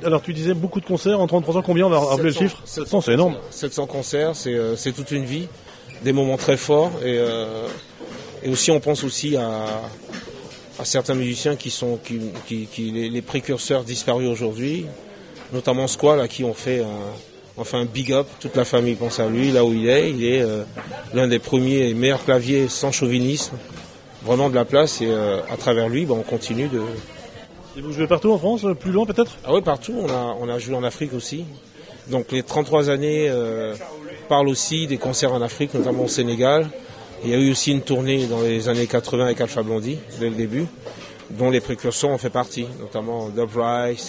Alors tu disais beaucoup de concerts en 33 ans, combien on va rappeler le chiffre? 700, c'est énorme. 700 concerts, c'est toute une vie, des moments très forts et aussi on pense aussi à certains musiciens qui sont les précurseurs disparus aujourd'hui, notamment Squall à qui on fait un big up, toute la famille pense à lui là où il est l'un des premiers et meilleurs claviers sans chauvinisme, vraiment de la place et à travers lui on continue de... Et vous jouez partout en France, plus loin peut-être? Ah oui, partout, on a joué en Afrique aussi. Donc les 33 années parlent aussi des concerts en Afrique, notamment au Sénégal. Il y a eu aussi une tournée dans les années 80 avec Alpha Blondy, dès le début, dont les précurseurs ont fait partie, notamment Dub Rice,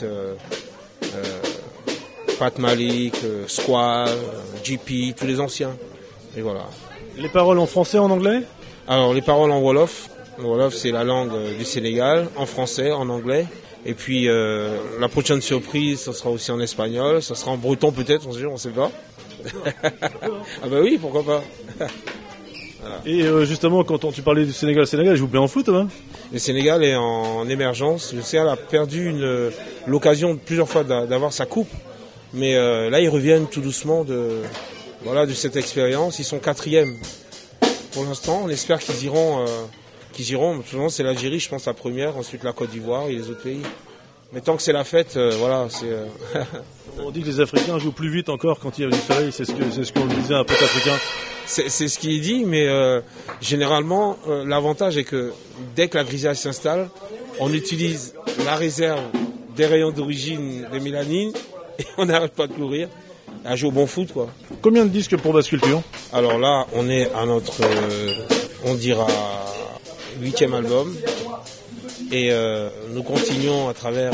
Pat Malik, Squall, GP, tous les anciens. Et voilà. Les paroles en français, en anglais? Alors les paroles en Wolof. Le Wolof, c'est la langue du Sénégal, en français, en anglais. Et puis la prochaine surprise, ça sera aussi en espagnol, ça sera en breton peut-être, on ne sait pas. Ah bah oui, pourquoi pas. Voilà. Et justement, quand tu parlais du Sénégal, il joue bien en foot, hein? Le Sénégal est en émergence. Le Sénégal a perdu l'occasion plusieurs fois d'avoir sa coupe. Mais là, ils reviennent tout doucement de cette expérience. Ils sont 4e pour l'instant. On espère qu'ils iront. Souvent, c'est l'Algérie, je pense, la première. Ensuite, la Côte d'Ivoire et les autres pays. Mais tant que c'est la fête, c'est... On dit que les Africains jouent plus vite encore quand il y a du soleil. C'est ce qu'on disait un pote africain. C'est ce qu'il dit, mais généralement, l'avantage est que dès que la grisaille s'installe, on utilise la réserve des rayons d'origine des mélanines et on n'arrête pas de courir à jouer au bon foot, quoi. Combien de disques pour Basse Culture? Alors là, on est à notre, on dira, 8e album et nous continuons à travers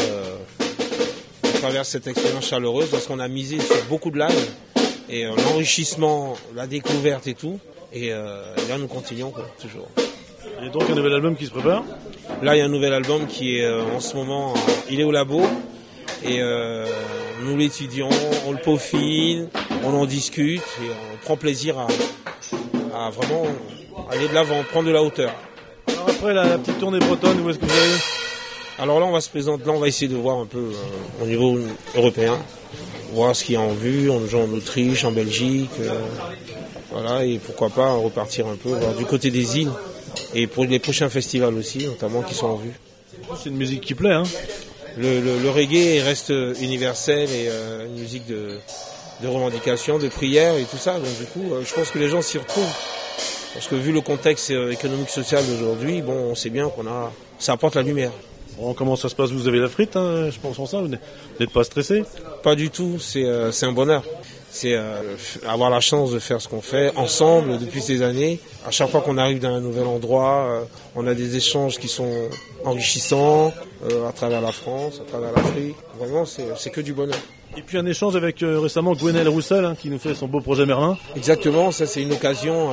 cette expérience chaleureuse parce qu'on a misé sur beaucoup de live et l'enrichissement, la découverte et tout. Et là, nous continuons, quoi, toujours. Il y a donc un nouvel album qui se prépare? Là, il y a un nouvel album qui est en ce moment, il est au labo. Et nous l'étudions, on le peaufine, on en discute et on prend plaisir à vraiment aller de l'avant, prendre de la hauteur. Alors après la petite tournée bretonne, où est-ce que vous allez? Alors là, on va se présenter, là on va essayer de voir un peu au niveau européen, voir ce qu'il y a en vue, on joue en Autriche, en Belgique, voilà, et pourquoi pas repartir un peu voir du côté des îles et pour les prochains festivals aussi, notamment qui sont en vue. C'est une musique qui plaît, hein? Le reggae reste universel et une musique de revendication, de prière et tout ça. Donc du coup, je pense que les gens s'y retrouvent. Parce que vu le contexte économique social d'aujourd'hui, bon, on sait bien ça apporte la lumière. Bon, comment ça se passe? Vous avez la frite, hein, je pense en ça. Vous n'êtes pas stressé? Pas du tout. C'est un bonheur. C'est avoir la chance de faire ce qu'on fait ensemble depuis ces années. À chaque fois qu'on arrive dans un nouvel endroit, on a des échanges qui sont enrichissants à travers la France, à travers l'Afrique. Vraiment, c'est que du bonheur. Et puis un échange avec récemment Gwenaël Roussel, hein, qui nous fait son beau projet Merlin. Exactement, ça c'est une occasion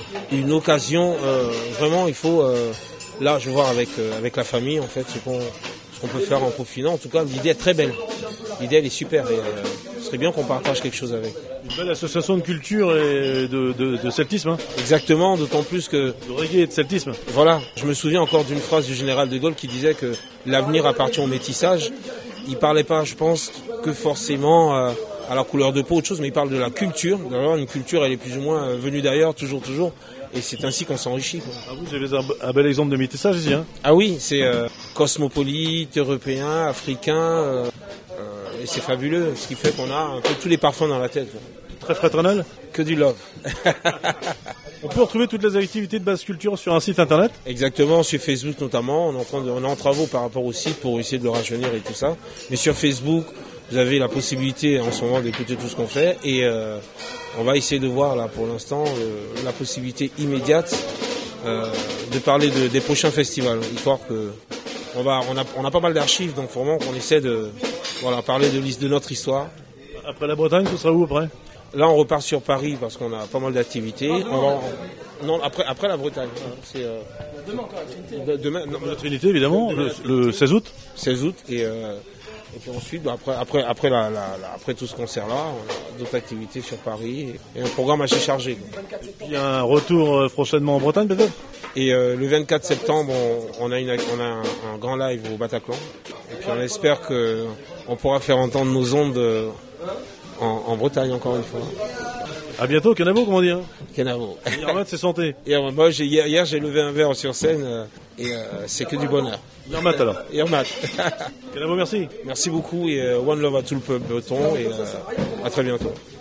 vraiment il faut là je vais voir avec la famille en fait ce qu'on peut faire en peaufinant. En tout cas l'idée est très belle, l'idée elle est super et ce serait bien qu'on partage quelque chose avec. Une belle association de culture et de celtisme. Hein. Exactement, d'autant plus que... De reggae et de celtisme. Voilà, je me souviens encore d'une phrase du général de Gaulle qui disait que l'avenir appartient au métissage. Il parlait pas, je pense, que forcément à la couleur de peau, autre chose, mais il parle de la culture. D'ailleurs, une culture, elle est plus ou moins venue d'ailleurs, toujours. Et c'est ainsi qu'on s'enrichit, quoi. Ah, vous avez un bel exemple de métissage ici, hein? Ah oui, c'est cosmopolite, européen, africain, et c'est fabuleux, ce qui fait qu'on a un peu tous les parfums dans la tête, quoi. Très fraternel? Que du love. On peut retrouver toutes les activités de Basse Culture sur un site internet? Exactement, sur Facebook notamment. On est en travaux par rapport au site pour essayer de le rajeunir et tout ça. Mais sur Facebook, vous avez la possibilité en ce moment d'écouter tout ce qu'on fait. Et on va essayer de voir là pour l'instant la possibilité immédiate de parler des prochains festivals. Histoire que on a pas mal d'archives, donc vraiment qu'on essaie de parler de notre histoire. Après la Bretagne, ce sera où après? Là, on repart sur Paris parce qu'on a pas mal d'activités. Après la Bretagne. C'est demain. La Trinité, évidemment, le 16 août. 16 août et puis ensuite, après tout ce concert-là, on a d'autres activités sur Paris et un programme assez chargé. Et puis un retour prochainement en Bretagne, peut-être. Et le 24 septembre, on a un grand live au Bataclan. Et puis on espère que on pourra faire entendre nos ondes en Bretagne encore une fois. À bientôt, Canavo, comment dire. Canavo. Yermat, c'est santé. Moi, hier, j'ai levé un verre sur scène et c'est que du bonheur. Yermat alors. Yermat. Canavo, merci. Merci beaucoup et one love à tout le peuple breton et à très bientôt.